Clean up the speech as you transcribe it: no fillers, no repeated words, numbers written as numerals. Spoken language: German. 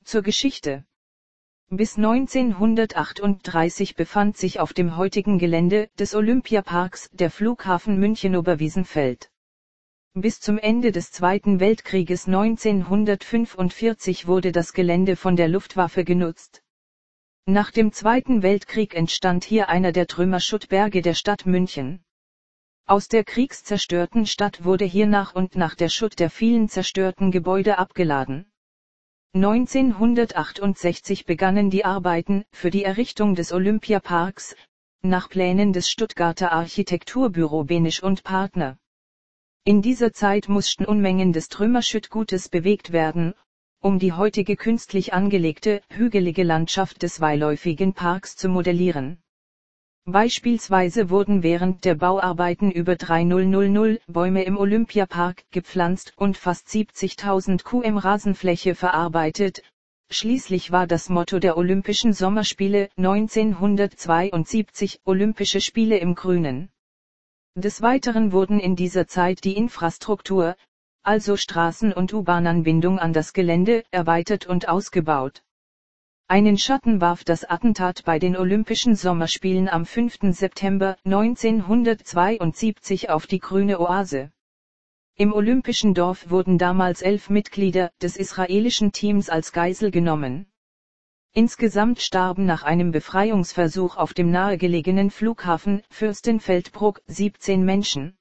Zur Geschichte. Bis 1938 befand sich auf dem heutigen Gelände des Olympiaparks der Flughafen München-Oberwiesenfeld. Bis zum Ende des Zweiten Weltkrieges 1945 wurde das Gelände von der Luftwaffe genutzt. Nach dem Zweiten Weltkrieg entstand hier einer der Trümmerschuttberge der Stadt München. Aus der kriegszerstörten Stadt wurde hier nach und nach der Schutt der vielen zerstörten Gebäude abgeladen. 1968 begannen die Arbeiten für die Errichtung des Olympiaparks, nach Plänen des Stuttgarter Architekturbüro Behnisch und Partner. In dieser Zeit mussten Unmengen des Trümmerschüttgutes bewegt werden, um die heutige künstlich angelegte, hügelige Landschaft des weitläufigen Parks zu modellieren. Beispielsweise wurden während der Bauarbeiten über 3.000 Bäume im Olympiapark gepflanzt und fast 70.000 km Rasenfläche verarbeitet. Schließlich war das Motto der Olympischen Sommerspiele 1972 Olympische Spiele im Grünen. Des Weiteren wurden in dieser Zeit die Infrastruktur, also Straßen- und U-Bahn-Anbindung an das Gelände, erweitert und ausgebaut. Einen Schatten warf das Attentat bei den Olympischen Sommerspielen am 5. September 1972 auf die grüne Oase. Im Olympischen Dorf wurden damals 11 Mitglieder des israelischen Teams als Geisel genommen. Insgesamt starben nach einem Befreiungsversuch auf dem nahegelegenen Flughafen Fürstenfeldbruck 17 Menschen.